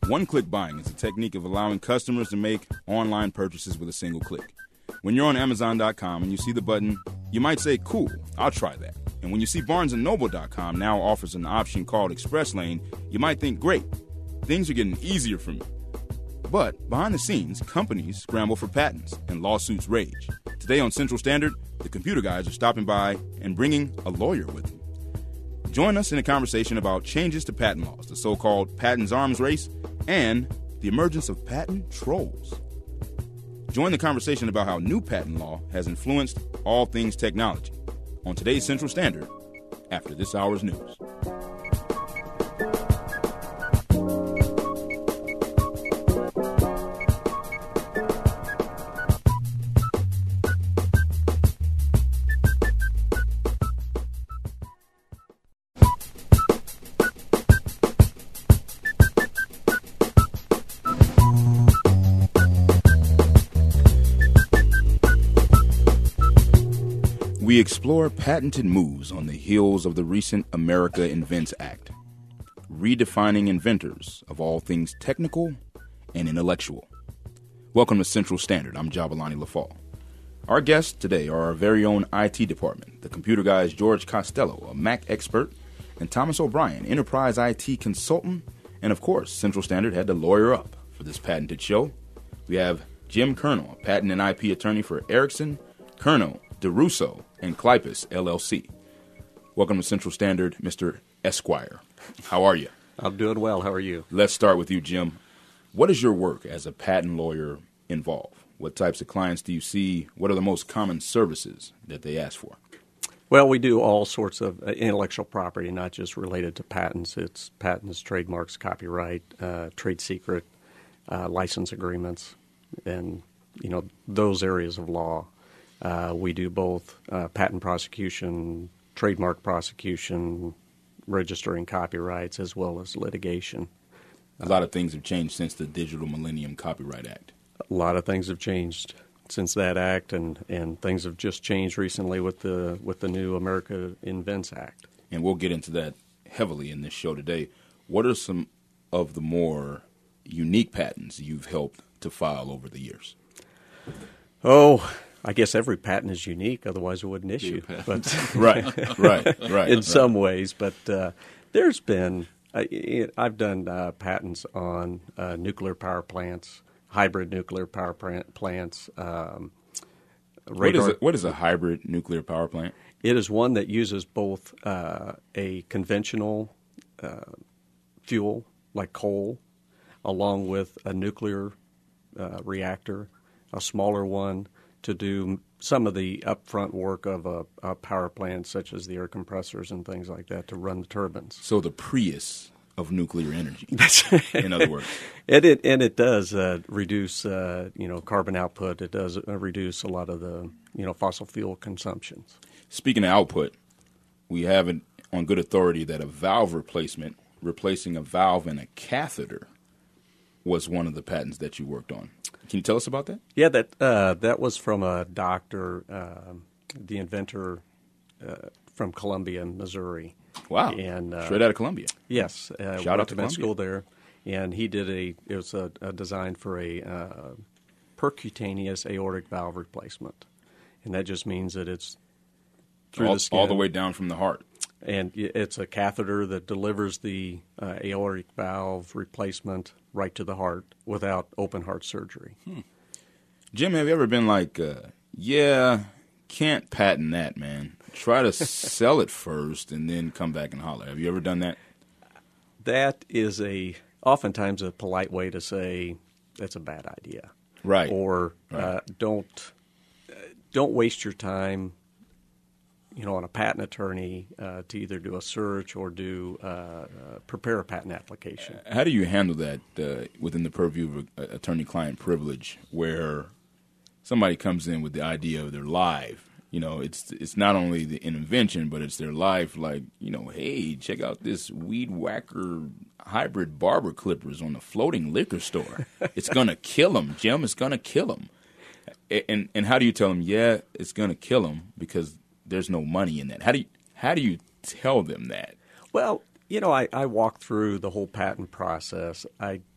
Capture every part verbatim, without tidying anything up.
One-click buying is a technique of allowing customers to make online purchases with a single click. When you're on Amazon dot com and you see the button, you might say, cool, I'll try that. And when you see Barnes and Noble dot com now offers an option called Express Lane, you might think, great, things are getting easier for me. But behind the scenes, companies scramble for patents and lawsuits rage. Today on Central Standard, the computer guys are stopping by and bringing a lawyer with them. Join us in a conversation about changes to patent laws, the so-called patents arms race, and the emergence of patent trolls. Join the conversation about how new patent law has influenced all things technology on today's Central Standard after this hour's news. We explore patented moves on the heels of the recent America Invents Act, redefining inventors of all things technical and intellectual. Welcome to Central Standard. I'm Jabalani Lafall. Our guests today are our very own I T department, the computer guys George Costello, a Mac expert, and Thomas O'Brien, enterprise I T consultant. And of course, Central Standard had to lawyer up for this patented show. We have Jim Kernel, a patent and I P attorney for Ericsson, Kernel, DeRusso, and Klipus, L L C. Welcome to Central Standard, Mister Esquire. How are you? I'm doing well. How are you? Let's start with you, Jim. What does your work as a patent lawyer involve? What types of clients do you see? What are the most common services that they ask for? Well, we do all sorts of uh, intellectual property, not just related to patents. It's patents, trademarks, copyright, uh, trade secret, uh, license agreements, and you know those areas of law. Uh, we do both uh, patent prosecution, trademark prosecution, registering copyrights, as well as litigation. A lot of things have changed since the Digital Millennium Copyright Act. A lot of things have changed since that act, and, and things have just changed recently with the with the new America Invents Act. And we'll get into that heavily in this show today. What are some of the more unique patents you've helped to file over the years? Oh, I guess every patent is unique, otherwise it wouldn't issue. But right, right, right. In right. some ways, but uh, there's been I, I've done uh, patents on uh, nuclear power plants, hybrid nuclear power plants. Um, what, is a, what is a hybrid nuclear power plant? It is one that uses both uh, a conventional uh, fuel like coal, along with a nuclear uh, reactor, a smaller one, to do some of the upfront work of a, a power plant, such as the air compressors and things like that, to run the turbines. So the Prius of nuclear energy, in other words. And it, and it does uh, reduce, uh, you know, carbon output. It does uh, reduce a lot of the, you know, fossil fuel consumptions. Speaking of output, we have it on good authority that a valve replacement, replacing a valve and a catheter, was one of the patents that you worked on. Can you tell us about that? Yeah, that uh, that was from a doctor, uh, the inventor uh, from Columbia, Missouri. Wow! And uh, straight out of Columbia. Yes, uh, shout out to med Columbia. School there, and he did a. It was a, a design for a uh, percutaneous aortic valve replacement, and that just means that it's through all, the skin, all the way down from the heart. And it's a catheter that delivers the uh, aortic valve replacement right to the heart without open heart surgery. Hmm. Jim, have you ever been like, uh, yeah, can't patent that, man. Try to sell it first and then come back and holler. Have you ever done that? That is a oftentimes a polite way to say that's a bad idea. Right. Or right. Uh, don't uh, don't waste your time, you know, on a patent attorney uh, to either do a search or do uh, uh, prepare a patent application. How do you handle that uh, within the purview of uh, attorney-client privilege, where somebody comes in with the idea of their life? You know, it's it's not only the, an invention, but it's their life. Like, you know, hey, check out this weed whacker hybrid barber clippers on the floating liquor store. It's gonna kill them, Jim. It's gonna kill them. And and how do you tell them? Yeah, it's gonna kill them because there's no money in that. How do you how do you tell them that? Well, you know, I, I walk through the whole patent process. I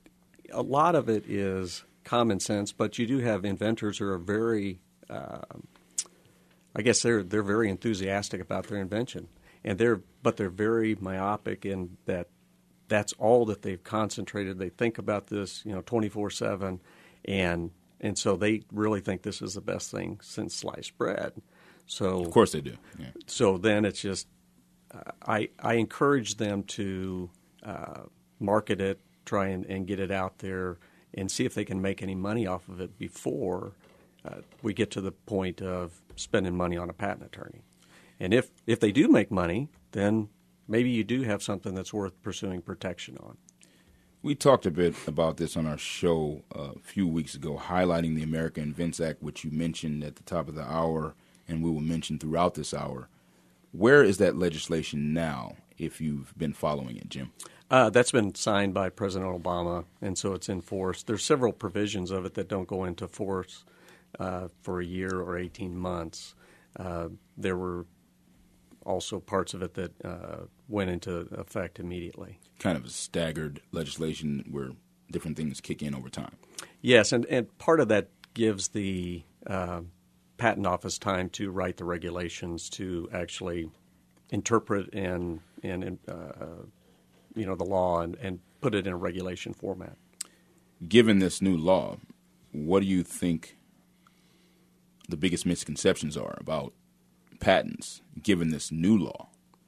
a lot of it is common sense, but you do have inventors who are very, uh, I guess they're they're very enthusiastic about their invention, and they're but they're very myopic in that that's all that they've concentrated. They think about this, you know, twenty-four seven, and and so they really think this is the best thing since sliced bread. So of course they do. Yeah. So then it's just uh, I I encourage them to uh, market it, try and, and get it out there, and see if they can make any money off of it before uh, we get to the point of spending money on a patent attorney. And if if they do make money, then maybe you do have something that's worth pursuing protection on. We talked a bit about this on our show uh, a few weeks ago, highlighting the America Invents Act, which you mentioned at the top of the hour, and we will mention throughout this hour. Where is that legislation now, if you've been following it, Jim? Uh, that's been signed by President Obama, and so it's in force. There's several provisions of it that don't go into force uh, for a year or eighteen months. Uh, there were also parts of it that uh, went into effect immediately. Kind of a staggered legislation where different things kick in over time. Yes, and, and part of that gives the uh, Patent Office time to write the regulations, to actually interpret and, and uh, you know, the law and, and put it in a regulation format. Given this new law, what do you think the biggest misconceptions are about patents, given this new law?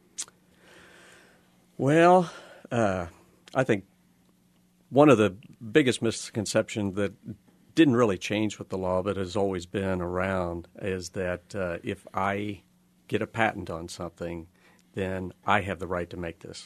Well, uh, I think one of the biggest misconceptions that didn't really change with the law but has always been around is that uh, if I get a patent on something, then I have the right to make this.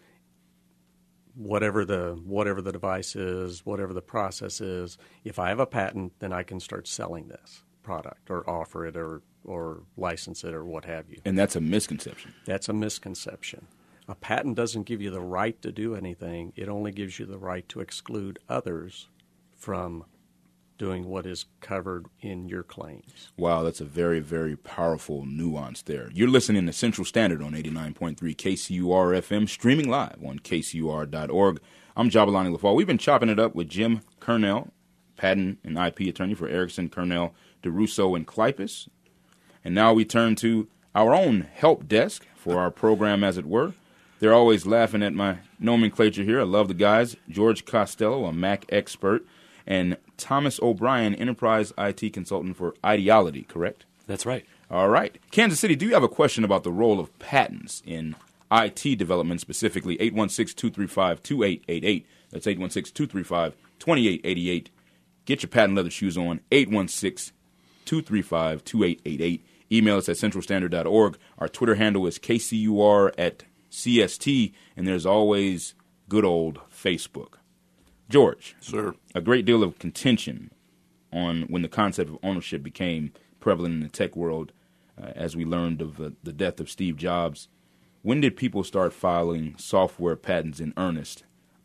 Whatever the whatever the device is, whatever the process is, if I have a patent, then I can start selling this product or offer it or or license it or what have you. And that's a misconception. That's a misconception. A patent doesn't give you the right to do anything. It only gives you the right to exclude others from doing what is covered in your claims. Wow, that's a very, very powerful nuance there. You're listening to Central Standard on eighty-nine point three K C U R F M, streaming live on K C U R dot org. I'm Jabulani LaFaw. We've been chopping it up with Jim Kernell, patent and I P attorney for Erickson, Kernell, DeRusso, and Kleypas. And now we turn to our own help desk for our program, as it were. They're always laughing at my nomenclature here. I love the guys. George Costello, a Mac expert, and Thomas O'Brien, enterprise I T consultant for Ideality, correct? That's right. All right. Kansas City, do you have a question about the role of patents in I T development, specifically? eight one six, two three five, two eight eight eight. That's eight one six, two three five, two eight eight eight. Get your patent leather shoes on, eight one six, two three five, two eight eight eight. Email us at central standard dot org. Our Twitter handle is K C U R at C S T, and there's always good old Facebook. George. Sir. A great deal of contention on when the concept of ownership became prevalent in the tech world, uh, as we learned of uh, the death of Steve Jobs. When did people start filing software patents in earnest?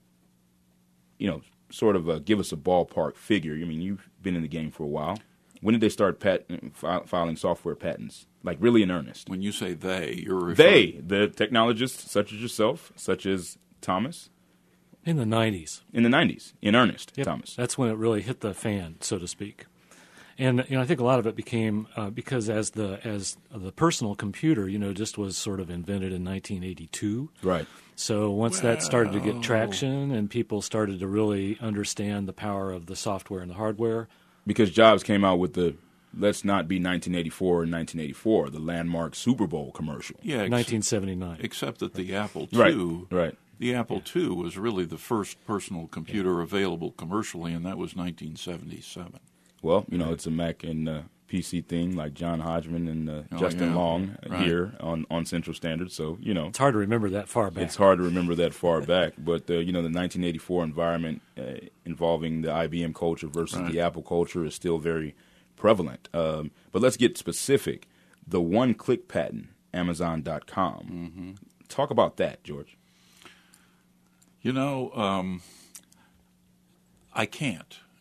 You know, sort of uh, give us a ballpark figure. I mean, you've been in the game for a while. When did they start pat- fi- filing software patents, like really in earnest? When you say they, you're referring... They, the technologists such as yourself, such as Thomas. In the nineties. In the nineties, in earnest, Yep. Thomas. That's when it really hit the fan, so to speak. And you know, I think a lot of it became uh, because as the as the personal computer, you know, just was sort of invented in nineteen eighty-two. Right. So once that started to get traction and people started to really understand the power of the software and the hardware. Because Jobs came out with the let's not be nineteen eighty-four and nineteen eighty-four, the landmark Super Bowl commercial. Yeah, ex- nineteen seventy-nine. Except that the Apple two, Right, right. the Apple two was really the first personal computer available commercially, and that was nineteen seventy-seven. Well, you know, it's a Mac and uh, P C thing, like John Hodgman and uh, Oh, Justin yeah. Long Right. here on, on Central Standard. So, you know, It's hard to remember that far back. it's hard to remember that far back. But, uh, you know, the nineteen eighty-four environment uh, involving the I B M culture versus Right. the Apple culture is still very prevalent. Um, but let's get specific. The one-click patent, Amazon dot com. Mm-hmm. Talk about that, George. You know, um, I can't.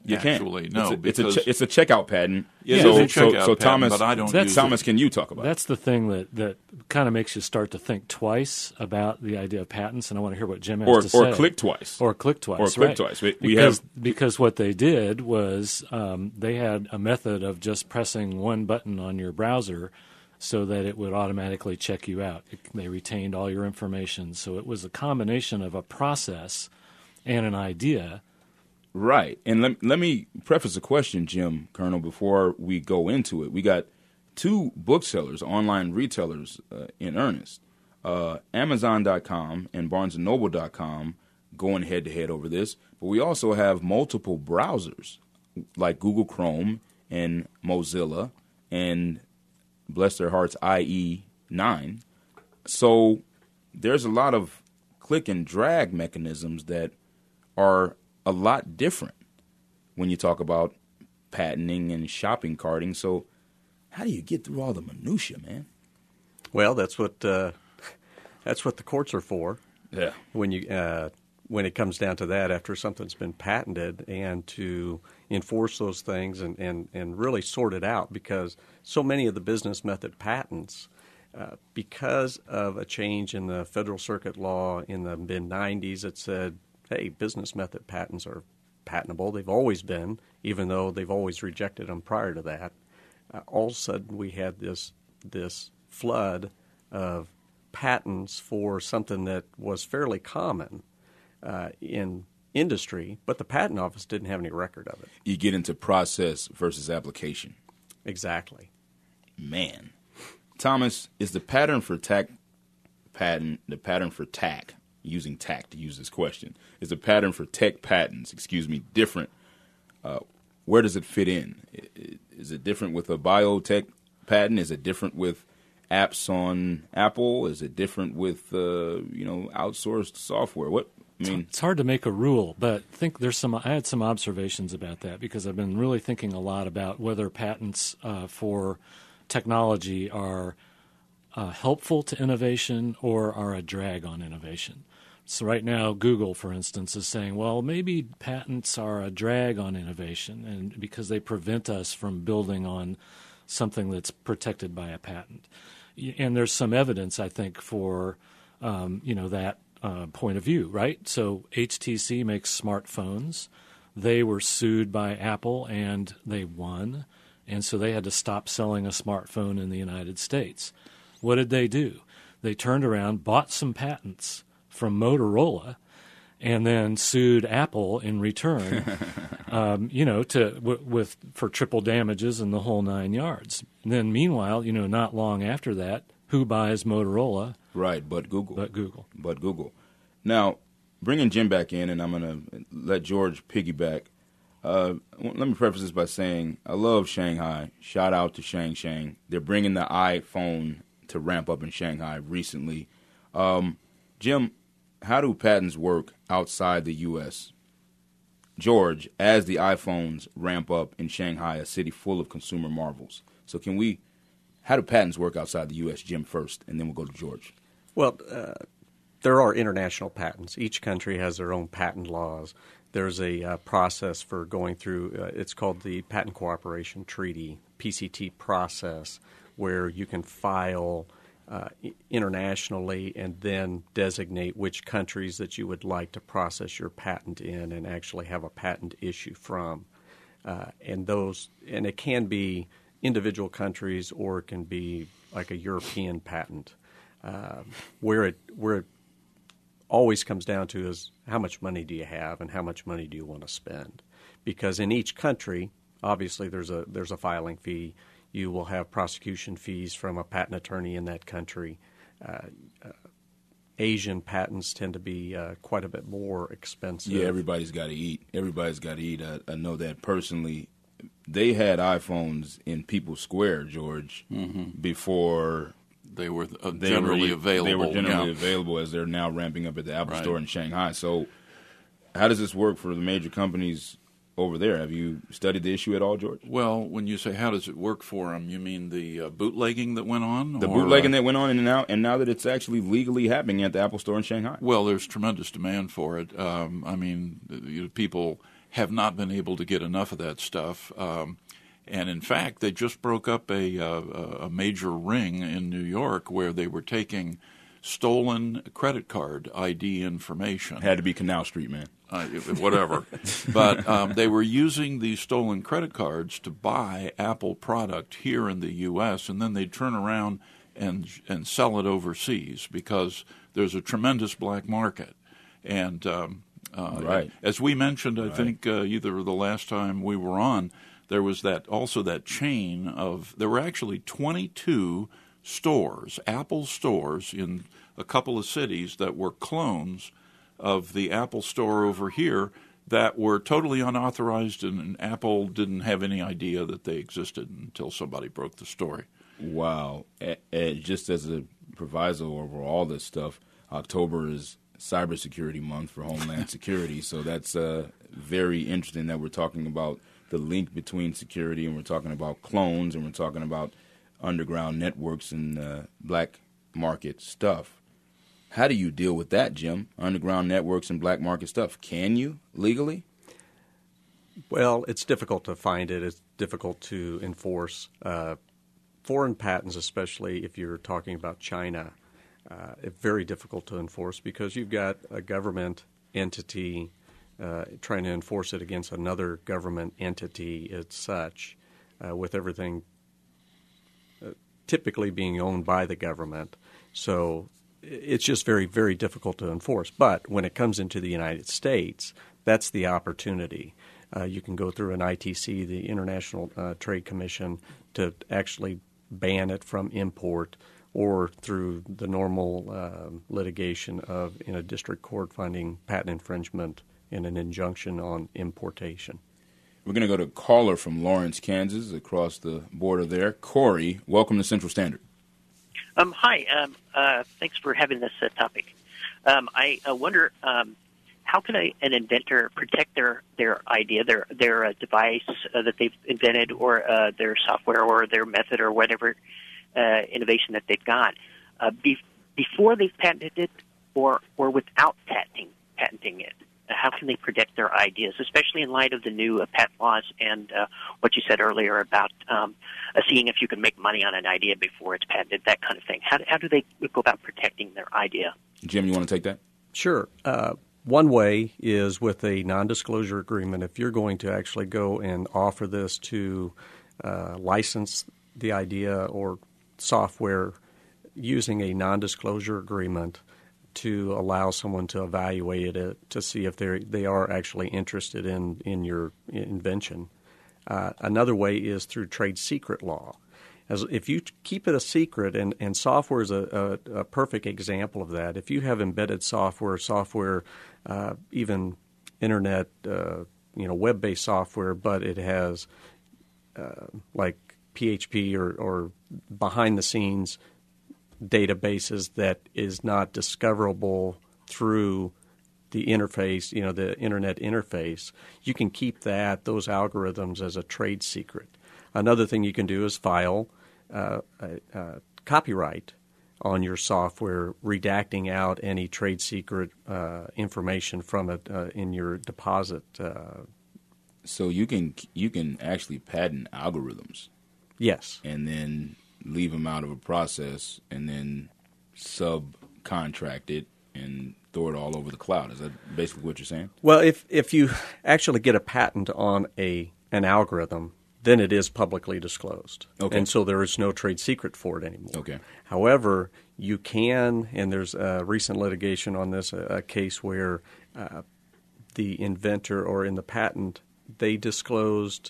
You actually. can't. No, it's a, because it's a, che- it's a checkout patent. Yeah, so, it's a so, checkout so patent, Thomas, but I don't That's- use Thomas, it. can you talk about it? That's the thing that, that kind of makes you start to think twice about the idea of patents, and I want to hear what Jim has Or, to say. or click twice. Or click twice. Or click right. twice. We, we because, have because what they did was um, they had a method of just pressing one button on your browser so that it would automatically check you out. It, they retained all your information. So it was a combination of a process and an idea. Right. And let, let me preface the question, Jim, Colonel, before we go into it. We got two booksellers, online retailers uh, in earnest, uh, Amazon dot com and Barnes and Noble dot com going head-to-head over this. But we also have multiple browsers like Google Chrome and Mozilla and, bless their hearts, I E nine. So there's a lot of click and drag mechanisms that are a lot different when you talk about patenting and shopping carting. So how do you get through all the minutia, man? Well, that's what uh, that's what the courts are for. Yeah. When you uh, when it comes down to that, after something's been patented, and to enforce those things and, and, and really sort it out, because so many of the business method patents, uh, because of a change in the Federal Circuit law in the mid nineties, it said, hey, business method patents are patentable. They've always been, even though they've always rejected them prior to that. Uh, all of a sudden, we had this this flood of patents for something that was fairly common uh, in industry, but the patent office didn't have any record of it. You get into process versus application. Exactly. Man. Thomas, is the pattern for tack patent, the pattern for tack, using tack to use this question, is the pattern for tech patents, excuse me, different? Uh, where does it fit in? Is it different with a biotech patent? Is it different with apps on Apple? Is it different with uh, you know outsourced software? What I mean, it's hard to make a rule, but I think there's some. I had some observations about that because I've been really thinking a lot about whether patents uh, for technology are uh, helpful to innovation or are a drag on innovation. So right now, Google, for instance, is saying, well, maybe patents are a drag on innovation, and because they prevent us from building on something that's protected by a patent. And there's some evidence, I think, for um, you know that uh, point of view, right? So H T C makes smartphones. They were sued by Apple, and they won, and so they had to stop selling a smartphone in the United States. What did they do? They turned around, bought some patents from Motorola, and then sued Apple in return, um, you know, to w- with for triple damages and the whole nine yards. And then, meanwhile, you know, not long after that, who buys Motorola? right, but Google. But Google. But Google. Now, bringing Jim back in, and I'm going to let George piggyback. Uh, let me preface this by saying I love Shanghai. Shout out to Shang Shang. They're bringing the iPhone to ramp up in Shanghai recently. Um, Jim, how do patents work outside the U S? George, as the iPhones ramp up in Shanghai, a city full of consumer marvels. So can we, how do patents work outside the U S, Jim, first, and then we'll go to George? Well, uh, there are international patents. Each country has their own patent laws. There's a uh, process for going through, uh, it's called the Patent Cooperation Treaty, P C T process, where you can file Uh, internationally and then designate which countries that you would like to process your patent in and actually have a patent issue from. Uh, and those, and it can be individual countries or it can be like a European patent. Uh, where it where it always comes down to is how much money do you have and how much money do you want to spend? Because in each country, obviously there's a there's a filing fee. You will have prosecution fees from a patent attorney in that country. Uh, uh, Asian patents tend to be uh, quite a bit more expensive. Yeah, everybody's got to eat. Everybody's got to eat. I, I know that personally. They had iPhones in People's Square, George, mm-hmm. before they were uh, they generally were, available. They were generally yeah. available as they're now ramping up at the Apple right. Store in Shanghai. So how does this work for the major companies over there? Have you studied the issue at all, George? Well, when you say how does it work for them, you mean the uh, bootlegging that went on? The or, bootlegging uh, that went on, and now, and now that it's actually legally happening at the Apple Store in Shanghai. Well, there's tremendous demand for it. Um, I mean, you know, people have not been able to get enough of that stuff. Um, and in fact, they just broke up a, uh, a major ring in New York where they were taking stolen credit card I D information. Had to be Canal Street, man. Uh, whatever. But um, they were using these stolen credit cards to buy Apple product here in the U S, and then they'd turn around and and sell it overseas because there's a tremendous black market. And um, uh, right. as we mentioned, I right. think uh, either the last time we were on, there was that also that chain of, there were actually twenty-two stores, Apple stores in a couple of cities that were clones of the Apple store over here that were totally unauthorized, and, and Apple didn't have any idea that they existed until somebody broke the story. Wow. And, and just as a proviso over all this stuff, October is Cybersecurity Month for Homeland Security, so that's uh, very interesting that we're talking about the link between security, and we're talking about clones, and we're talking about underground networks and uh, black market stuff. How do you deal with that, Jim? Underground networks and black market stuff. Can you legally? Well, it's difficult to find it. It's difficult to enforce. Uh, foreign patents, especially if you're talking about China, uh, it's very difficult to enforce because you've got a government entity uh, trying to enforce it against another government entity as such, uh, with everything uh, typically being owned by the government. So it's just very, very difficult to enforce. But when it comes into the United States, that's the opportunity. Uh, you can go through an I T C, the International uh, Trade Commission, to actually ban it from import, or through the normal uh, litigation of in a district court finding patent infringement and an injunction on importation. We're going to go to a caller from Lawrence, Kansas, across the border there. Corey, welcome to Central Standard. Um, hi. Um, uh, thanks for having this uh, topic. Um, I uh, wonder um, how can a, an inventor protect their, their idea, their their uh, device uh, that they've invented, or uh, their software, or their method, or whatever uh, innovation that they've got uh, be, before they've patented it, or or without patenting patenting it? Uh, how can they protect their ideas, especially in light of the new uh, patent laws and uh, what you said earlier about um, uh, seeing if you can make money on an idea before it's patented, that kind of thing? How, how do they go about protecting their idea? Jim, you want to take that? Sure. Uh, one way is with a non-disclosure agreement. If you're going to actually go and offer this to uh, license the idea or software using a non-disclosure agreement to allow someone to evaluate it to see if they they are actually interested in, in your invention. Uh, another way is through trade secret law. As if you keep it a secret, and, and software is a, a, a perfect example of that. If you have embedded software, software, uh, even internet, uh, you know, web-based software, but it has uh, like P H P or, or behind-the-scenes databases that is not discoverable through the interface, you know, the internet interface, you can keep that, those algorithms, as a trade secret. Another thing you can do is file uh, a, a copyright on your software, redacting out any trade secret uh, information from it uh, in your deposit. Uh, so you can you can actually patent algorithms. Yes. And then leave them out of a process and then subcontract it and throw it all over the cloud. Is that basically what you're saying? Well, if if you actually get a patent on a an algorithm, then it is publicly disclosed. Okay. And so there is no trade secret for it anymore. Okay. However, you can, and there's a recent litigation on this, a, a case where uh, the inventor or in the patent, they disclosed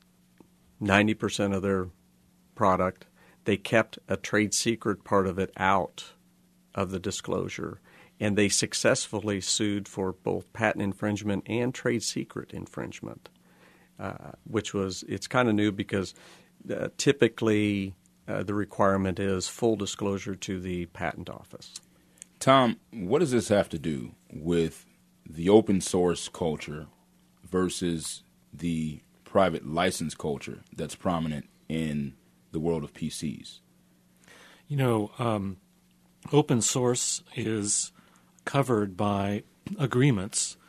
ninety percent of their product. They kept a trade secret part of it out of the disclosure, and they successfully sued for both patent infringement and trade secret infringement, uh, which was, it's kind of new because uh, typically uh, the requirement is full disclosure to the patent office. Tom, what does this have to do with the open source culture versus the private license culture that's prominent in the world of P Cs? You know, um, open source is covered by agreements,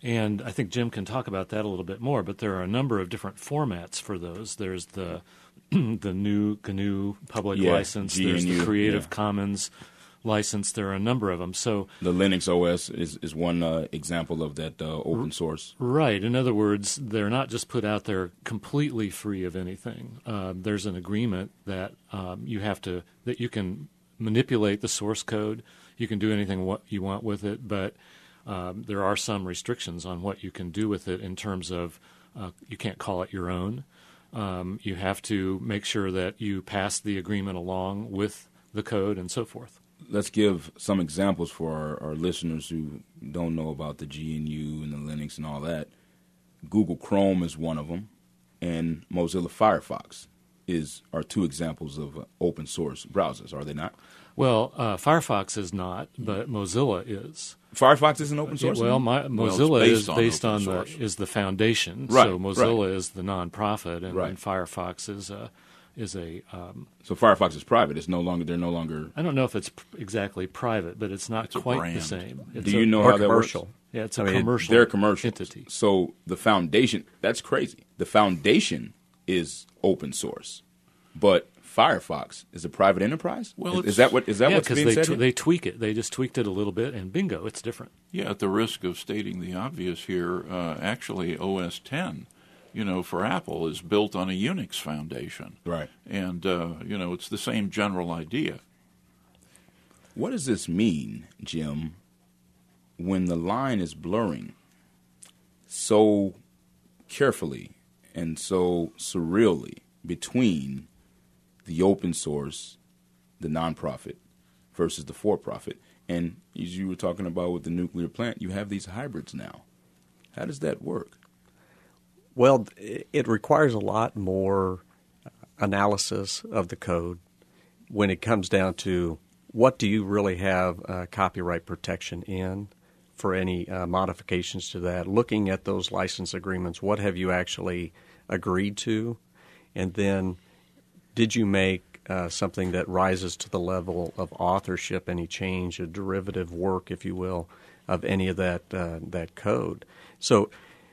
And I think Jim can talk about that a little bit more, but there are a number of different formats for those. There's the the new G N U public yeah, license. G N U, there's the Creative yeah. Commons license. There are a number of them. So the Linux O S is, is one uh, example of that uh, open source. Right. In other words, they're not just put out there completely free of anything. Uh, there's an agreement that um, you have to that you can manipulate the source code. You can do anything what you want with it, but um, there are some restrictions on what you can do with it in terms of uh, you can't call it your own. Um, you have to make sure that you pass the agreement along with the code and so forth. Let's give some examples for our, our listeners who don't know about the G N U and the Linux and all that. Google Chrome is one of them, and Mozilla Firefox is are two examples of uh, open source browsers, are they not? Well, uh, Firefox is not, but Mozilla is. Firefox is an open source. Well, my, Mozilla well, is based based on on, open the source. is the foundation. Right, So Mozilla right. is the nonprofit, and, Right. and Firefox is a is a. Um, So Firefox is private. It's no longer. They're no longer. I don't know if it's pr- exactly private, but it's not It's a quite brand. the same. It's Do a- you know Or how that commercial. works? Yeah, it's a I mean, commercial. They're commercial entity. So the foundation. That's crazy. The foundation is open source, but Firefox is a private enterprise. Well, is, it's- is that what is that Yeah, what's because being they said? tw- here? they tweak it. They just tweaked it a little bit, and bingo, it's different. Yeah, at the risk of stating the obvious here, uh, actually O S ten, you know, for Apple is built on a Unix foundation. Right. And, uh, you know, it's the same general idea. What does this mean, Jim, when the line is blurring so carefully and so surreally between the open source, the nonprofit, versus the for-profit? And as you were talking about with the nuclear plant, you have these hybrids now. How does that work? Well, it requires a lot more analysis of the code when it comes down to what do you really have uh, copyright protection in for any uh, modifications to that, looking at those license agreements, what have you actually agreed to, and then did you make uh, something that rises to the level of authorship, any change, a derivative work, if you will, of any of that uh, that code. So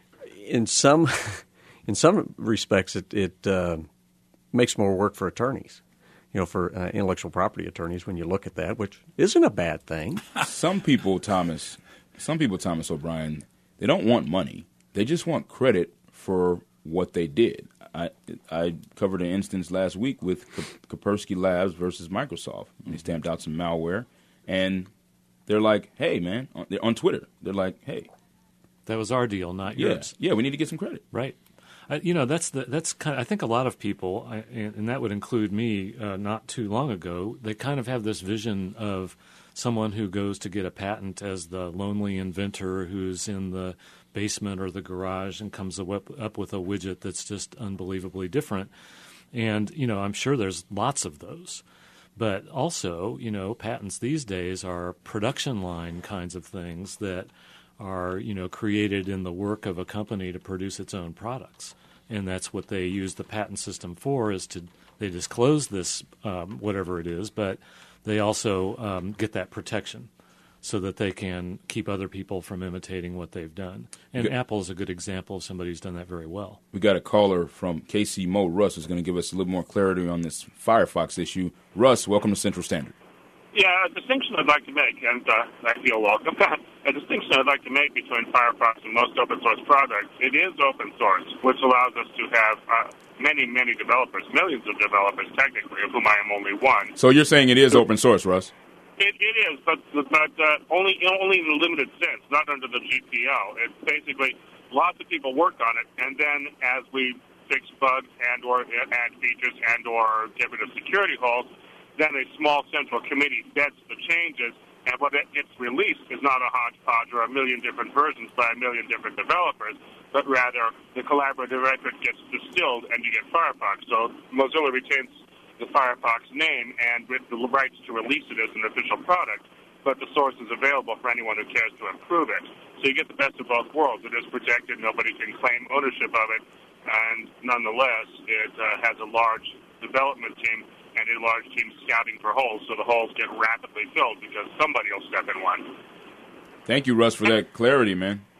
in some in some respects, it, it uh, makes more work for attorneys, you know, for uh, intellectual property attorneys when you look at that, which isn't a bad thing. Some people, Thomas, some people, Thomas O'Brien, they don't want money. They just want credit for what they did. I I covered an instance last week with Kaspersky Labs versus Microsoft. They stamped out some malware, and they're like, "Hey, man," on, they're on Twitter. They're like, "Hey, That was our deal, not yeah, yours. yeah, we need to get some credit." Right. Uh, you know, that's the that's kind of, I think a lot of people, I, and, and that would include me, uh, not too long ago, they kind of have this vision of someone who goes to get a patent as the lonely inventor who's in the basement or the garage and comes up, up with a widget that's just unbelievably different. And, you know, I'm sure there's lots of those. But also, you know, patents these days are production line kinds of things that are, you know, created in the work of a company to produce its own products. And that's what they use the patent system for, is to they disclose this, um, whatever it is, but they also um, get that protection so that they can keep other people from imitating what they've done. And Good. Apple is a good example of somebody who's done that very well. We got a caller from K C Mo. Russ is going to give us a little more clarity on this Firefox issue. Russ, welcome to Central Standard. Yeah, a distinction I'd like to make, and uh, I feel welcome, a distinction I'd like to make between Firefox and most open source products. It is open source, which allows us to have uh, many, many developers, millions of developers technically, of whom I am only one. So you're saying it is open source, Russ? It, it is, but but uh, only only in a limited sense, not under the G P L. It's basically lots of people work on it, and then as we fix bugs and or add features and or get rid of security holes, then a small central committee vets the changes, and what it gets released is not a hodgepodge or a million different versions by a million different developers, but rather the collaborative effort gets distilled and you get Firefox. So Mozilla retains the Firefox name and with the rights to release it as an official product, but the source is available for anyone who cares to improve it. So you get the best of both worlds. It is protected, nobody can claim ownership of it, and nonetheless, it uh, has a large development team and a large team scouting for holes, so the holes get rapidly filled because somebody will step in one. Thank you, Russ, for that clarity, man.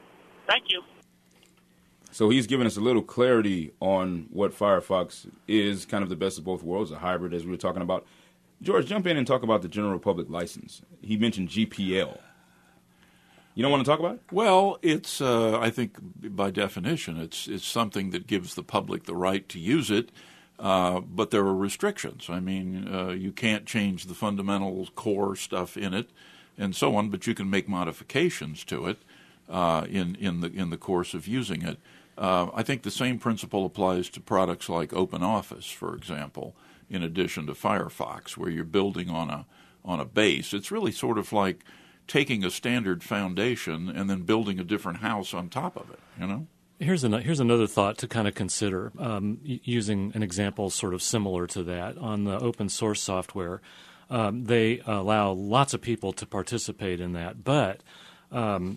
Thank you. So he's given us a little clarity on what Firefox is, kind of the best of both worlds, a hybrid, as we were talking about. George, jump in and talk about the General Public License. He mentioned G P L. You don't want to talk about it? Well, it's, uh, I think, by definition, it's it's something that gives the public the right to use it, uh, but there are restrictions. I mean, uh, you can't change the fundamental core stuff in it and so on, but you can make modifications to it uh, in, in, the, in the course of using it. Uh, I think the same principle applies to products like OpenOffice, for example, in addition to Firefox, where you're building on a on a base. It's really sort of like taking a standard foundation and then building a different house on top of it, you know? Here's, an, here's another thought to kind of consider, um, using an example sort of similar to that. On the open source software, um, they allow lots of people to participate in that, but um,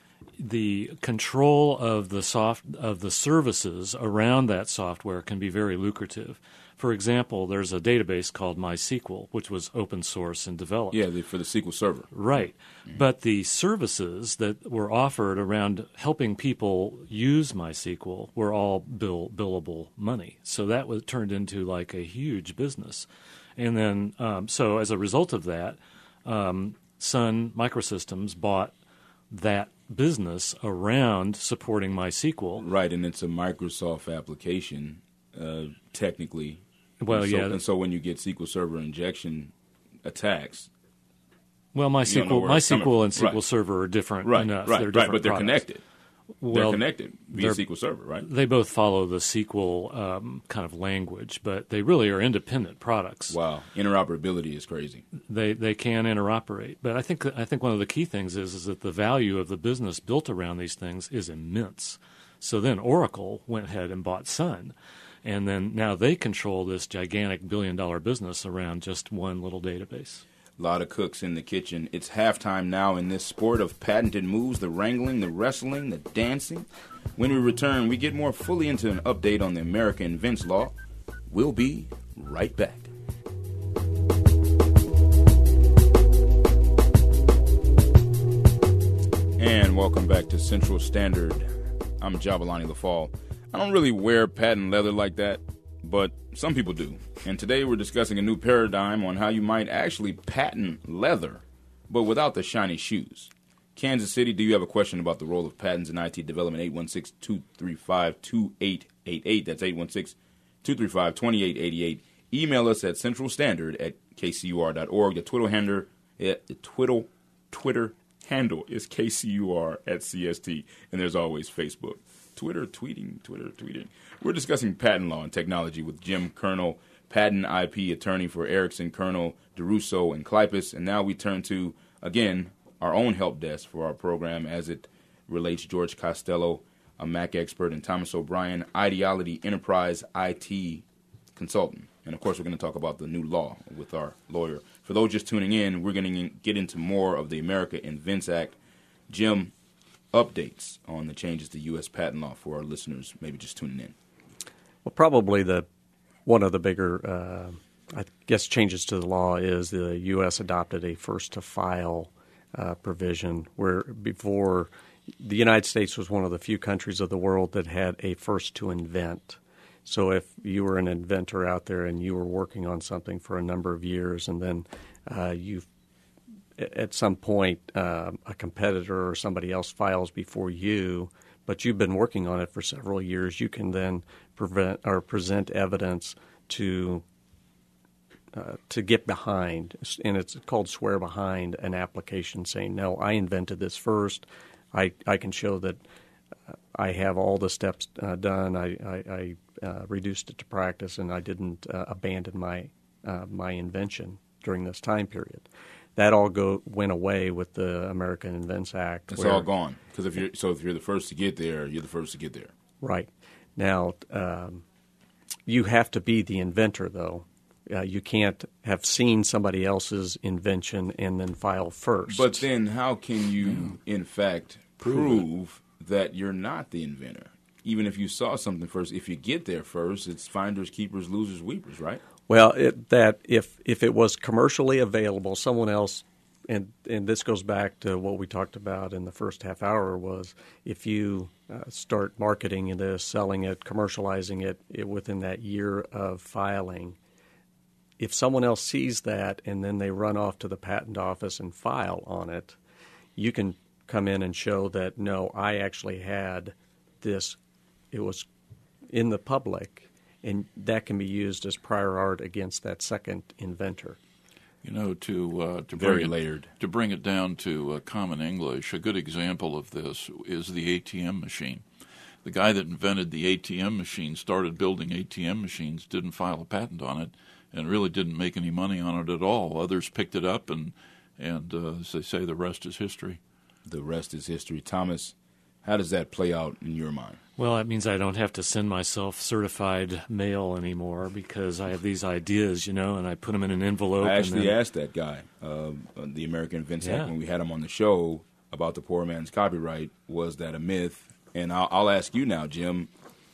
the control of the soft of the services around that software can be very lucrative. For example, there's a database called MySQL, which was open source and developed. Yeah, the, for the S Q L Server. Right. Mm-hmm. But the services that were offered around helping people use MySQL were all bill, billable money. So that was turned into like a huge business. And then, um, so as a result of that, um, Sun Microsystems bought that business around supporting MySQL. Right, and it's a Microsoft application, uh, technically. Well, and so, yeah. And so when you get S Q L Server injection attacks. Well, MySQL, MySQL and S Q L right. Server are different right, enough. Right, they're right, different but they're products. connected. Well, they're connected via they're, S Q L Server, right? They both follow the S Q L um, kind of language, but they really are independent products. Wow, interoperability is crazy. They they can interoperate, but I think I think one of the key things is is that the value of the business built around these things is immense. So then Oracle went ahead and bought Sun, and then now they control this gigantic billion dollar business around just one little database. A lot of cooks in the kitchen. It's halftime now in this sport of patented moves, the wrangling, the wrestling, the dancing. When we return, we get more fully into an update on the America Invents Law. We'll be right back. And welcome back to Central Standard. I'm Jabalani LaFall. I don't really wear patent leather like that, but some people do. And today we're discussing a new paradigm on how you might actually patent leather, but without the shiny shoes. Kansas City, do you have a question about the role of patents in I T development? eight one six, two three five, two eight eight eight. That's eight one six, two three five, two eight eight eight. Email us at central standard at k c u r dot org. The Twitter handle, the Twitter, Twitter handle is K C U R at C S T. And there's always Facebook. Twitter tweeting, Twitter tweeting. We're discussing patent law and technology with Jim Kernel, patent I P attorney for Erickson, Kernel, DeRusso, and Kleypas. And now we turn to, again, our own help desk for our program as it relates George Costello, a Mac expert, and Thomas O'Brien, Ideality Enterprise I T consultant. And, of course, we're going to talk about the new law with our lawyer. For those just tuning in, we're going to get into more of the America Invents Act. Jim, updates on the changes to U S patent law for our listeners, maybe just tuning in. Well, probably the one of the bigger, uh, I guess, changes to the law is the U S adopted a first-to-file uh, provision where before the United States was one of the few countries of the world that had a first-to-invent. So if you were an inventor out there and you were working on something for a number of years and then uh, you at some point uh, a competitor or somebody else files before you, but you've been working on it for several years, you can then prevent or present evidence to uh, to get behind, and it's called swear behind an application saying, no, I invented this first. I, I can show that uh, I have all the steps uh, done. I, I, I uh, reduced it to practice, and I didn't uh, abandon my uh, my invention during this time period. That all go went away with the American Invents Act. It's where, all gone because if you're so if you're the first to get there, you're the first to get there. Right. Now, um, you have to be the inventor, though. Uh, you can't have seen somebody else's invention and then file first. But then, how can you, in fact, prove that you're not the inventor? Even if you saw something first, if you get there first, it's finders, keepers, losers, weepers, right? Well, it, that if if it was commercially available, someone else and and this goes back to what we talked about in the first half hour, was if you uh, start marketing this, selling it, commercializing it, it within that year of filing, if someone else sees that and then they run off to the patent office and file on it, you can come in and show that, no, I actually had this, it was in the public, and that can be used as prior art against that second inventor. You know, to uh, to Very bring it, layered. To bring it down to uh, common English, a good example of this is the A T M machine. The guy that invented the A T M machine started building A T M machines, didn't file a patent on it, and really didn't make any money on it at all. Others picked it up, and, and uh, as they say, the rest is history. The rest is history. Thomas, how does that play out in your mind? Well, that means I don't have to send myself certified mail anymore because I have these ideas, you know, and I put them in an envelope. I actually and then, asked that guy, uh, the American Invents Act, Yeah. when we had him on the show about the poor man's copyright. Was that a myth? And I'll, I'll ask you now, Jim,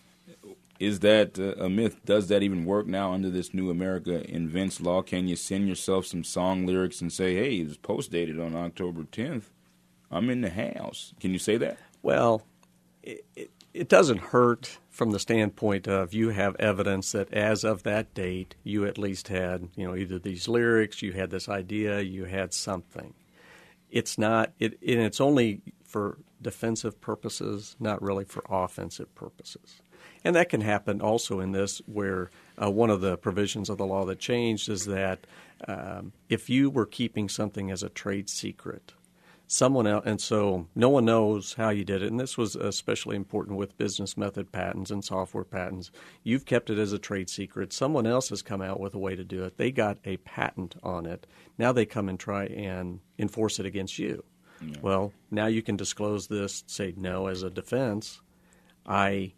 is that uh, a myth? Does that even work now under this new America Invents law? Can you send yourself some song lyrics and say, hey, it was post-dated on October tenth. I'm in the house. Can you say that? Well, it, it, it doesn't hurt from the standpoint of you have evidence that as of that date, you at least had, you know, either these lyrics, you had this idea, you had something. It's not, it, and it's only for defensive purposes, not really for offensive purposes. And that can happen also in this, where uh, one of the provisions of the law that changed is that um, if you were keeping something as a trade secret, someone else, and so no one knows how you did it, and this was especially important with business method patents and software patents. You've kept it as a trade secret. Someone else has come out with a way to do it. They got a patent on it. Now they come and try and enforce it against you. Yeah. Well, now you can disclose this, say, no, as a defense. I,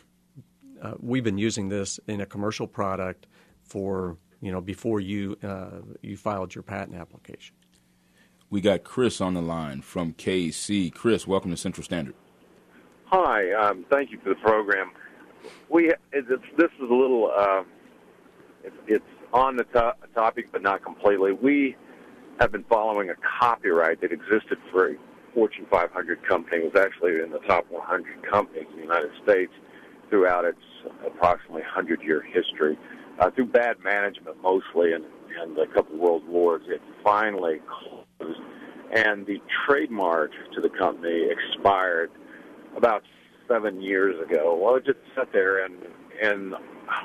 uh, we've been using this in a commercial product for, you know, before you uh, you filed your patent application. We got Chris on the line from K C. Chris, welcome to Central Standard. Hi, um, thank you for the program. We it's, this is a little uh, it's, it's on the to- topic, but not completely. We have been following a copyright that existed for a Fortune five hundred company. It was actually in the top one hundred companies in the United States throughout its approximately one hundred-year history. Uh, through bad management mostly and, and a couple of world wars, it finally closed, and the trademark to the company expired about seven years ago. Well, it just sat there, and, and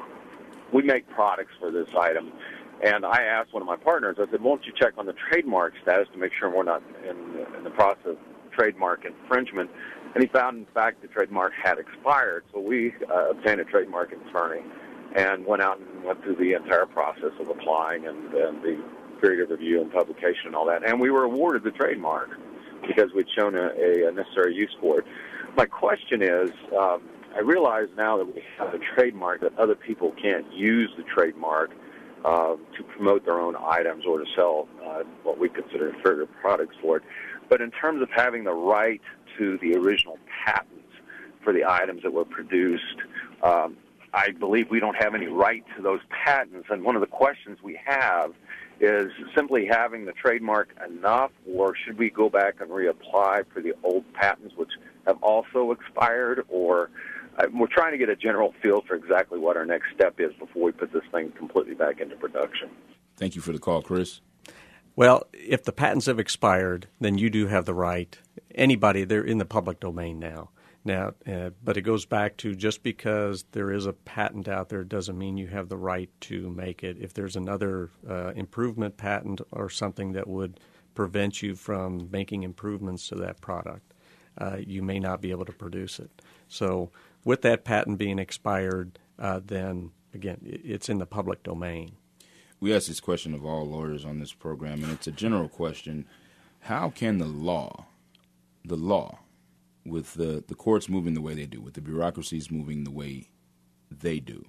we make products for this item. And I asked one of my partners, I said, won't you check on the trademark status to make sure we're not in, in the process of trademark infringement? And he found, in fact, the trademark had expired. So we uh, obtained a trademark attorney and went out and went through the entire process of applying and, and the period of review and publication and all that. And we were awarded the trademark because we'd shown a, a necessary use for it. My question is, um, I realize now that we have a trademark that other people can't use the trademark uh, to promote their own items or to sell uh, what we consider inferior products for it. But in terms of having the right to the original patents for the items that were produced, um, I believe we don't have any right to those patents. And one of the questions we have is simply having the trademark enough, or should we go back and reapply for the old patents which have also expired? Or uh, we're trying to get a general feel for exactly what our next step is before we put this thing completely back into production. Thank you for the call, Chris. Well, if the patents have expired, then you do have the right. Anybody, they're in the public domain now. Now, uh, but it goes back to just because there is a patent out there doesn't mean you have the right to make it. If there's another uh, improvement patent or something that would prevent you from making improvements to that product, uh, you may not be able to produce it. So with that patent being expired, uh, then, again, it's in the public domain. We ask this question of all lawyers on this program, and it's a general question. How can the law, the law, with the, the courts moving the way they do, with the bureaucracies moving the way they do,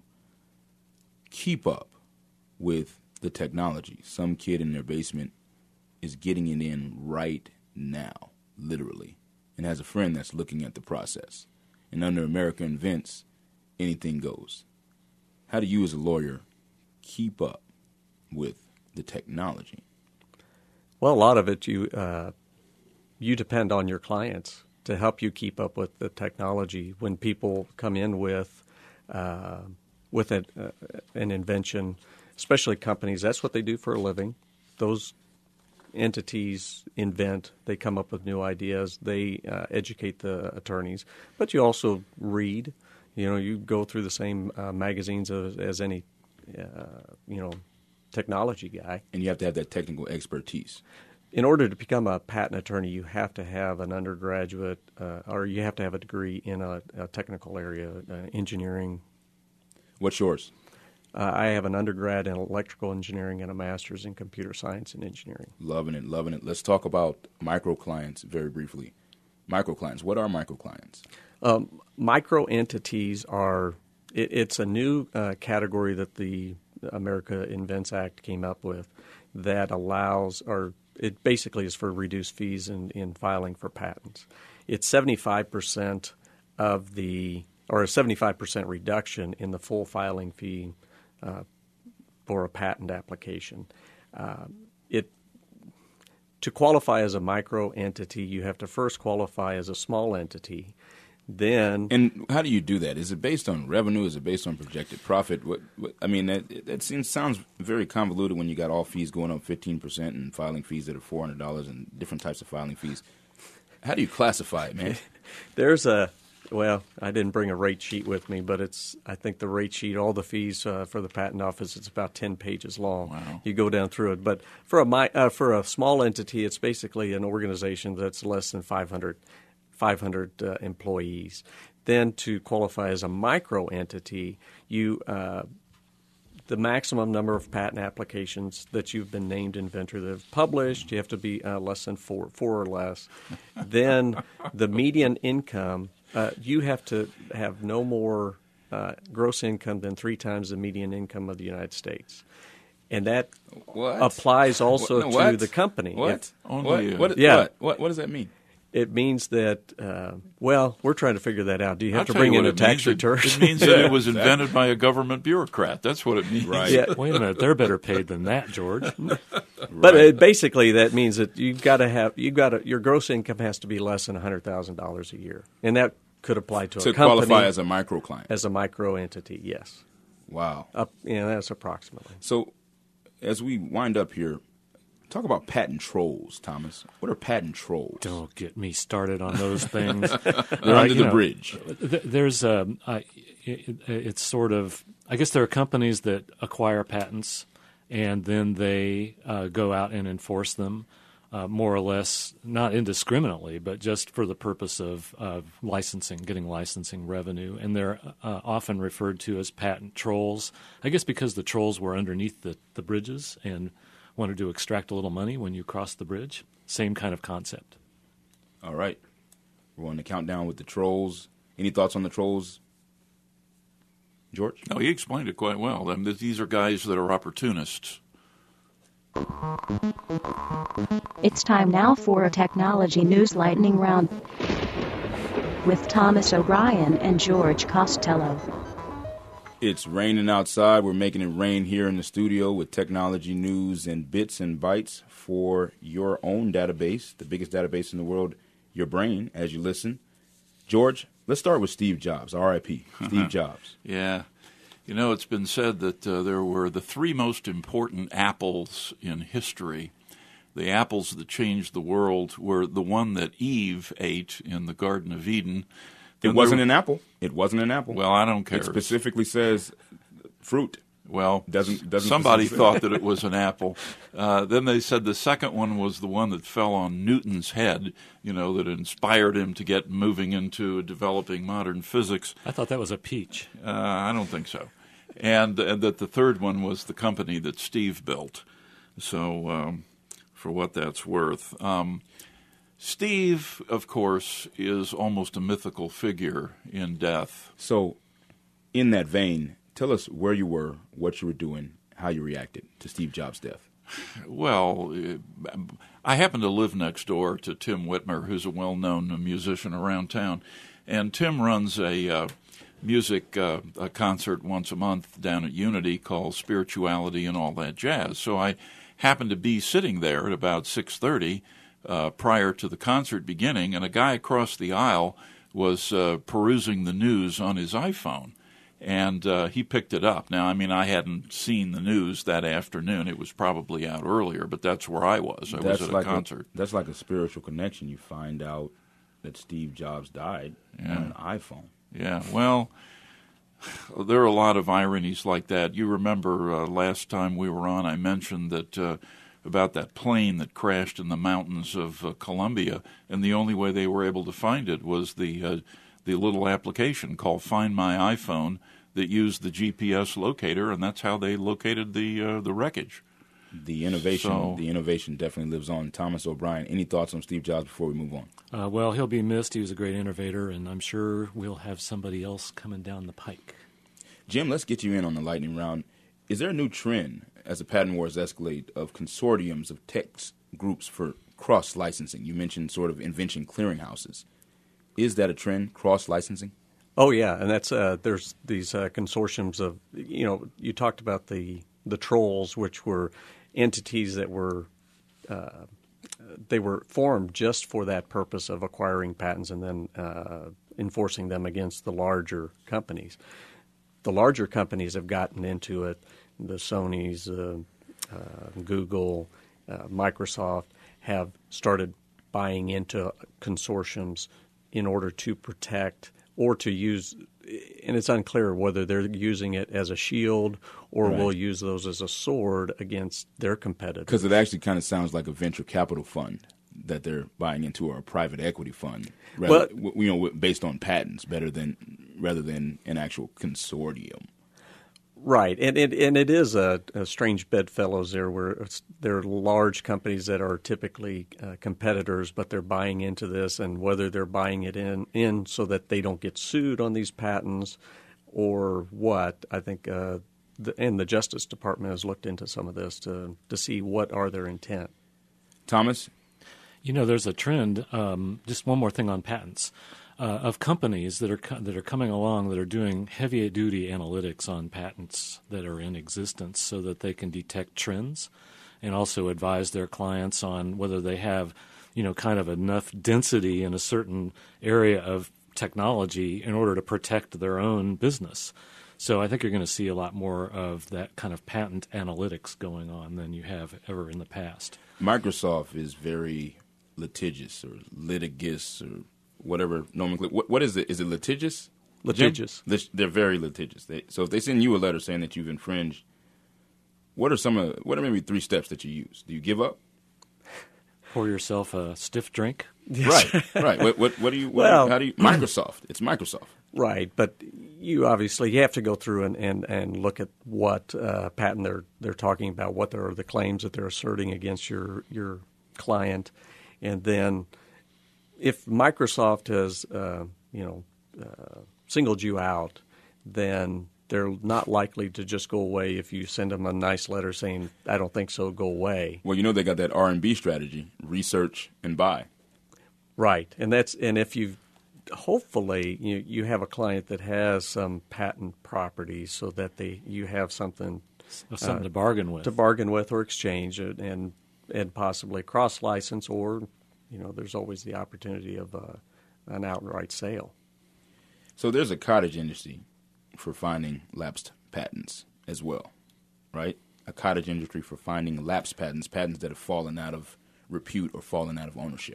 keep up with the technology? Some kid in their basement is getting it in right now, literally, and has a friend that's looking at the process. And under America Invents, anything goes. How do you as a lawyer keep up with the technology? Well, a lot of it you uh, you depend on your clients to help you keep up with the technology. When people come in with uh, with a, uh, an invention, especially companies, that's what they do for a living. Those entities invent, they come up with new ideas, they uh, educate the attorneys. But you also read, you know, you go through the same uh, magazines as, as any, uh, you know, technology guy. And you have to have that technical expertise. In order to become a patent attorney, you have to have an undergraduate uh, or you have to have a degree in a, a technical area, uh, engineering. What's yours? Uh, I have an undergrad in electrical engineering and a master's in computer science and engineering. Loving it, loving it. Let's talk about micro clients very briefly. Micro clients. What are micro clients? Um, micro entities are. It, it's a new uh, category that the America Invents Act came up with that allows, or it basically is for reduced fees in, in filing for patents. It's seventy-five percent of the, or a seventy-five percent reduction in the full filing fee Uh, for a patent application. Uh, it to qualify as a micro entity, you have to first qualify as a small entity. Then, and how do you do that? Is it based on revenue? Is it based on projected profit? What, what I mean, that, that seems sounds very convoluted when you got all fees going up fifteen percent and filing fees that are four hundred dollars and different types of filing fees. How do you classify it, man? There's a Well, I didn't bring a rate sheet with me, but it's I think the rate sheet, all the fees uh, for the patent office, it's about ten pages long. Wow. You go down through it. But for a uh, for a small entity, it's basically an organization that's less than five hundred, five hundred uh, employees. Then to qualify as a micro entity, you uh, the maximum number of patent applications that you've been named inventor that have published, you have to be uh, less than four, four or less. Then the median income. Uh, you have to have no more uh, gross income than three times the median income of the United States. And that what? applies also what? No, to the company. What? Yeah. Only, what? What? Yeah. What? What? What does that mean? It means that, uh, well, we're trying to figure that out. Do you have I'll to tell bring you in what a it tax means. return? It, it means that it was invented by a government bureaucrat. That's what it means. Right. Yeah. Wait a minute, they're better paid than that, George. But it, basically, that means that you've got to have you got to your gross income has to be less than a hundred thousand dollars a year, and that could apply to, to a company qualify as a micro client. as a micro entity. Yes. Wow. Up, yeah, that's approximately. So, as we wind up here, talk about patent trolls, Thomas. What are patent trolls? Don't get me started on those things. They're under the know, bridge. th- there's um, I, it, it's sort of I guess there are companies that acquire patents and then they uh, go out and enforce them. Uh, more or less, not indiscriminately, but just for the purpose of, of licensing, getting licensing revenue. And they're uh, often referred to as patent trolls, I guess because the trolls were underneath the, the bridges and wanted to extract a little money when you crossed the bridge. Same kind of concept. All right. We're on the countdown with the trolls. Any thoughts on the trolls, George? No, he explained it quite well. I mean, these are guys that are opportunists. It's time now for a technology news lightning round with Thomas O'Brien and George Costello. It's raining outside. We're making it rain here in the studio with technology news and bits and bytes for your own database, the biggest database in the world, your brain, as you listen. George, let's start with Steve Jobs, R I P Steve Jobs. Yeah. You know, it's been said that uh, there were the three most important apples in history. The apples that changed the world were the one that Eve ate in the Garden of Eden. It And wasn't there- an apple. It wasn't an apple. Well, I don't care. It specifically says fruit. Well, Doesn't- doesn't somebody specifically- thought that it was an apple. Uh, then they said the second one was the one that fell on Newton's head, you know, that inspired him to get moving into developing modern physics. I thought that was a peach. Uh, I don't think so. And, and that the third one was the company that Steve built. So, um, for what that's worth. Um, Steve, of course, is almost a mythical figure in death. So, in that vein, tell us where you were, what you were doing, how you reacted to Steve Jobs' death. Well, uh, I happen to live next door to Tim Whitmer, who's a well-known musician around town. And Tim runs a uh, music uh, a concert once a month down at Unity called Spirituality and All That Jazz. So I happened to be sitting there at about six thirty uh, prior to the concert beginning, and a guy across the aisle was uh, perusing the news on his iPhone. And uh, he picked it up. Now, I mean, I hadn't seen the news that afternoon. It was probably out earlier, but that's where I was. I that's was at like a concert. A, that's like a spiritual connection. You find out that Steve Jobs died yeah. on an iPhone. Yeah, well, there are a lot of ironies like that. You remember uh, last time we were on, I mentioned that uh, about that plane that crashed in the mountains of uh, Colombia, and the only way they were able to find it was the uh, the little application called Find My iPhone that used the G P S locator, and that's how they located the uh, the wreckage. The innovation, So- the innovation definitely lives on. Thomas O'Brien, any thoughts on Steve Jobs before we move on? Uh, well, he'll be missed. He was a great innovator, and I'm sure we'll have somebody else coming down the pike. Jim, let's get you in on the lightning round. Is there a new trend as the patent wars escalate of consortiums of tech groups for cross-licensing? You mentioned sort of invention clearinghouses. Is that a trend, cross-licensing? Oh yeah, and that's uh, there's these uh, consortiums of you know you talked about the the trolls, which were entities that were uh, they were formed just for that purpose of acquiring patents and then uh, enforcing them against the larger companies. The larger companies have gotten into it. The Sonys, uh, uh, Google, uh, Microsoft have started buying into consortiums in order to protect or to use, and it's unclear whether they're using it as a shield or Right. will use those as a sword against their competitors. Because it actually kind of sounds like a venture capital fund that they're buying into, or a private equity fund, rather, Well- w- you know, based on patents, better than rather than an actual consortium. Right, and it and it is a, a strange bedfellows there, where it's, there are large companies that are typically uh, competitors, but they're buying into this, and whether they're buying it in in so that they don't get sued on these patents, or what, I think, uh, the, and the Justice Department has looked into some of this to to see what are their intent. Thomas? You know, there's a trend. Um, just one more thing on patents. Uh, of companies that are co- that are coming along that are doing heavy duty analytics on patents that are in existence, so that they can detect trends, and also advise their clients on whether they have, you know, kind of enough density in a certain area of technology in order to protect their own business. So I think you're going to see a lot more of that kind of patent analytics going on than you have ever in the past. Microsoft is very litigious or litigious or whatever nomenclature. What, what is it? Is it litigious? Litigious. Jim? They're very litigious. They, so if they send you a letter saying that you've infringed, what are some of what are maybe three steps that you use? Do you give up? Pour yourself a stiff drink. Right, right. What, what, what do you? What, Well- how do you? Microsoft. It's Microsoft. Right, but you obviously you have to go through and, and, and look at what uh, patent they're they're talking about, what are the claims that they're asserting against your your client, and then if Microsoft has uh, you know uh, singled you out, then they're not likely to just go away if you send them a nice letter saying, "I don't think so, go away." Well, you know they got that R and B strategy: research and buy. Right, and that's and if you hopefully you you have a client that has some patent property, so that they you have something Something uh, to bargain with. to bargain with or exchange it, and and possibly cross license, or you know there's always the opportunity of uh, an outright sale. So there's a cottage industry for finding lapsed patents as well, right? A cottage industry for finding lapsed patents, patents that have fallen out of repute or fallen out of ownership.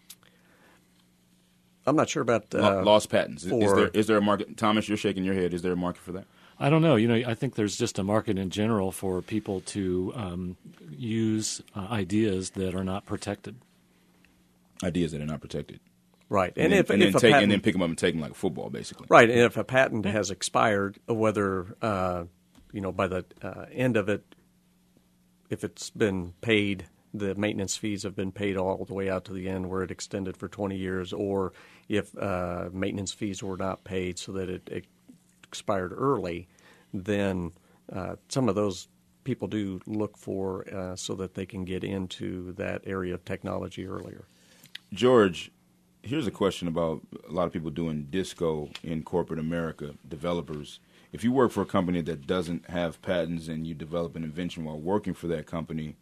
I'm not sure about Lo- uh, Lost patents. Is, is for- there is there a market? Thomas, you're shaking your head. Is there a market for that? I don't know. You know, I think there's just a market in general for people to um, use uh, ideas that are not protected. Ideas that are not protected. right, And, and, then, if, and, if then a take, patent, and then pick them up and take them like a football, basically. right, and if a patent has expired, whether uh, you know by the uh, end of it, if it's been paid, the maintenance fees have been paid all the way out to the end where it extended for twenty years, or if uh, maintenance fees were not paid so that it, it expired early, then uh, some of those people do look for uh, so that they can get into that area of technology earlier. George, here's a question about a lot of people doing disco in corporate America, developers. If you work for a company that doesn't have patents and you develop an invention while working for that company,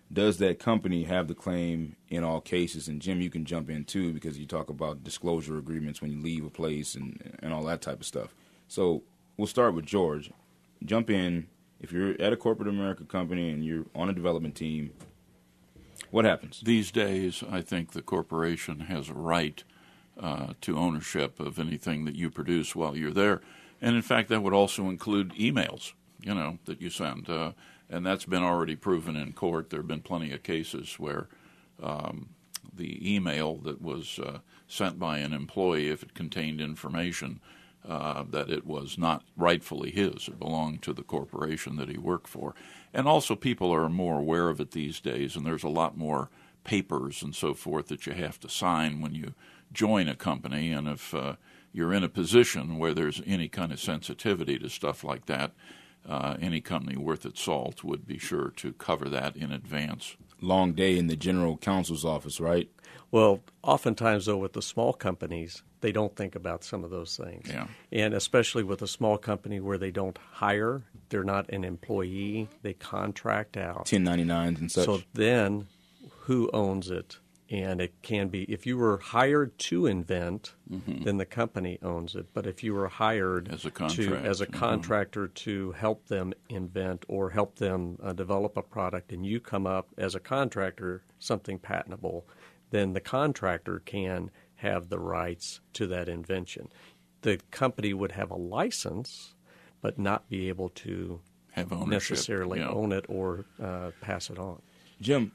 does that company have the claim in all cases? And Jim, you can jump in too, because you talk about disclosure agreements when you leave a place and, and all that type of stuff. So we'll start with George. Jump in. If you're at a corporate America company and you're on a development team, what happens? These days, I think the corporation has a right uh, to ownership of anything that you produce while you're there. And, in fact, that would also include emails, you know, that you send. Uh, and that's been already proven in court. There have been plenty of cases where um, the email that was uh, sent by an employee, if it contained information, uh, that it was not rightfully his. It belonged to the corporation that he worked for. And also people are more aware of it these days, and there's a lot more papers and so forth that you have to sign when you join a company. And if uh, you're in a position where there's any kind of sensitivity to stuff like that, uh, any company worth its salt would be sure to cover that in advance. Long day in the general counsel's office, right? Well, oftentimes, though, with the small companies, they don't think about some of those things. Yeah. And especially with a small company where they don't hire, they're not an employee, they contract out. ten ninety-nines and such. So then who owns it? And it can be, if you were hired to invent, mm-hmm. then the company owns it. But if you were hired as a, to, as a mm-hmm. contractor to help them invent or help them uh, develop a product, and you come up as a contractor, something patentable, then the contractor can have the rights to that invention. The company would have a license, but not be able to have ownership, necessarily yeah. own it or uh, pass it on. Jim,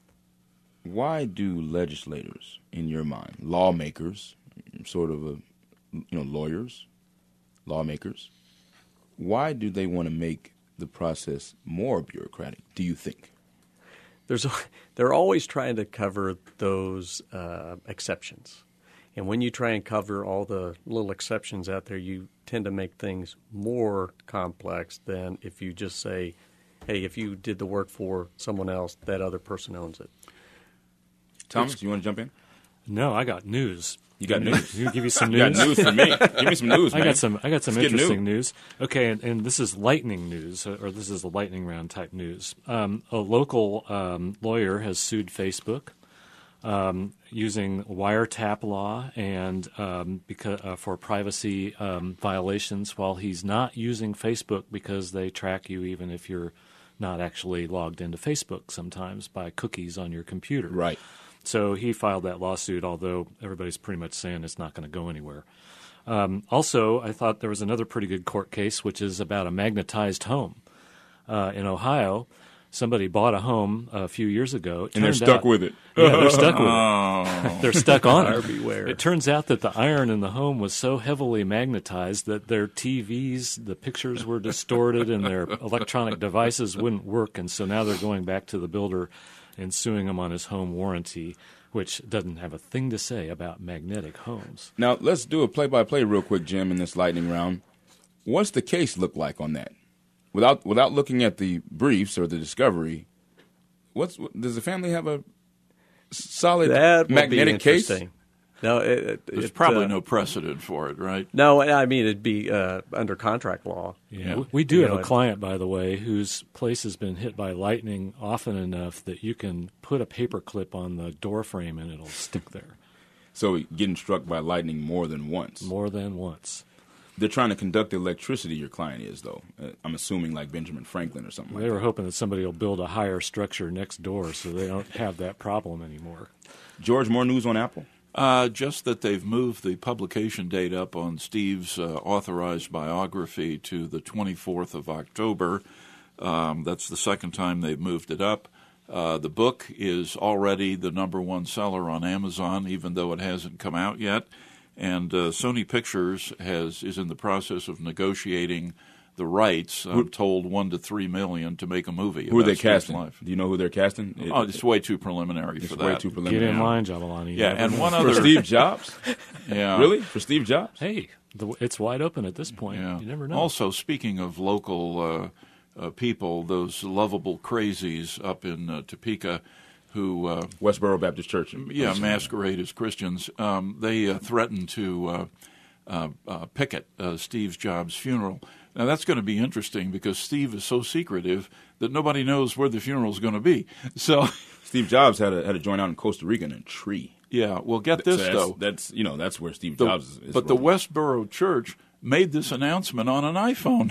why do legislators, in your mind, lawmakers, sort of a, you know, lawyers, lawmakers, why do they want to make the process more bureaucratic, do you think? There's, they're always trying to cover those uh, exceptions. And when you try and cover all the little exceptions out there, you tend to make things more complex than if you just say, hey, if you did the work for someone else, that other person owns it. Thomas, it's, you want to jump in? No, I got news. You got news? You give you some You news? got news for me. Give me some news, man. I got some. I got some Let's get interesting new. news. Okay, and, and this is lightning news, or this is the lightning round type news. Um, a local um, lawyer has sued Facebook um, using wiretap law and um, because uh, for privacy um, violations. While he's not using Facebook because they track you even if you're not actually logged into Facebook sometimes by cookies on your computer. Right. So he filed that lawsuit, although everybody's pretty much saying it's not going to go anywhere. Um, also, I thought there was another pretty good court case, which is about a magnetized home uh, in Ohio. Somebody bought a home a few years ago. It and they're turned stuck out, with it. Yeah, they're stuck with Oh. it. They're stuck on Buyer it. beware. It turns out that the iron in the home was so heavily magnetized that their T Vs, the pictures were distorted, and their electronic devices wouldn't work. And so now they're going back to the builder and suing him on his home warranty, which doesn't have a thing to say about magnetic homes. Now, let's do a play-by-play real quick, Jim, in this lightning round. What's the case look like on that? Without without looking at the briefs or the discovery, what's does the family have a solid That would magnetic be case? interesting. No, it, it, There's it, probably uh, no precedent for it, right? No, I mean it'd be uh, under contract law. Yeah, we do You have know, a client, by the way, whose place has been hit by lightning often enough that you can put a paper clip on the door frame and it'll stick there. So getting struck by lightning more than once. More than once. They're trying to conduct the electricity, your client is, though. Uh, I'm assuming like Benjamin Franklin or something like They that. were hoping that somebody will build a higher structure next door so they don't have that problem anymore. George, more news on Apple? Uh, just that they've moved the publication date up on Steve's uh, authorized biography to the twenty-fourth of October. Um, that's the second time they've moved it up. Uh, the book is already the number one seller on Amazon, even though it hasn't come out yet. And uh, Sony Pictures has is in the process of negotiating the rights. I'm told one to three million to make a movie. Who are about they Steve's casting? life. Do you know who they're casting? It- Oh, it's way too preliminary it's for way that. too Get preliminary. in line, Jabalani. You Yeah, never and know. one For other Steve Jobs? yeah, Really? For Steve Jobs? Hey, the, it's wide open at this point. Yeah. You never know. Also, speaking of local uh, uh, people, those lovable crazies up in uh, Topeka who, uh, Westboro Baptist Church. yeah, masquerade as Christians, um, they uh, threatened to uh, uh, uh, picket uh, Steve Jobs' funeral. Now, that's going to be interesting because Steve is so secretive that nobody knows where the funeral is going to be. So Steve Jobs had a had a joint out in Costa Rica in a tree. Yeah, well, get this, so that's, though. That's, you know, that's where Steve the, Jobs is. is but from. the Westboro Church made this announcement on an iPhone,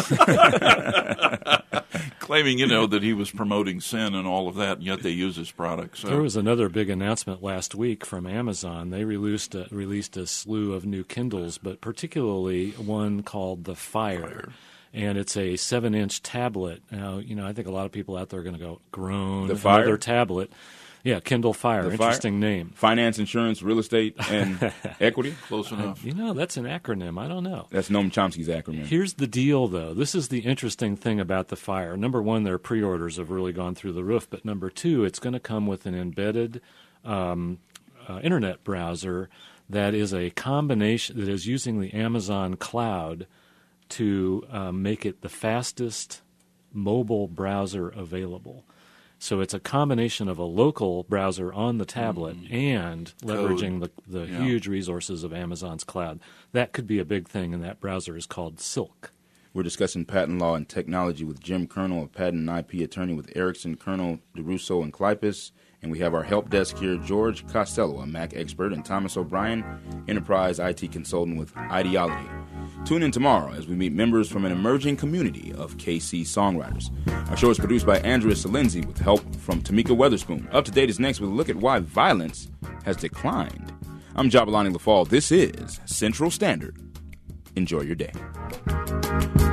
claiming, you know, that he was promoting sin and all of that, and yet they use his product. So. There was another big announcement last week from Amazon. They released a, released a slew of new Kindles, but particularly one called the Fire. Fire. And it's a seven-inch tablet. Now, you know, I think a lot of people out there are going to go, groan, the Fire? Another tablet. Yeah, Kindle Fire. The Interesting Fire? name. Finance, insurance, real estate, and equity? Close enough. Uh, you know, that's an acronym. I don't know. That's Noam Chomsky's acronym. Here's the deal, though. This is the interesting thing about the Fire. Number one, their pre-orders have really gone through the roof. But number two, it's going to come with an embedded um, uh, Internet browser that is a combination, that is using the Amazon cloud to um, make it the fastest mobile browser available. So it's a combination of a local browser on the tablet mm. and leveraging the, the yeah. huge resources of Amazon's cloud. That could be a big thing, and that browser is called Silk. We're discussing patent law and technology with Jim Colonel, a patent and I P attorney with Erickson, Colonel, DeRusso, and Kleypas. And we have our help desk here, George Costello, a Mac expert, and Thomas O'Brien, enterprise I T consultant with Ideology. Tune in tomorrow as we meet members from an emerging community of K C songwriters. Our show is produced by Andrea Salenzi with help from Tamika Weatherspoon. Up to Date is next with a look at why violence has declined. I'm Jabalani LaFall. This is Central Standard. Enjoy your day.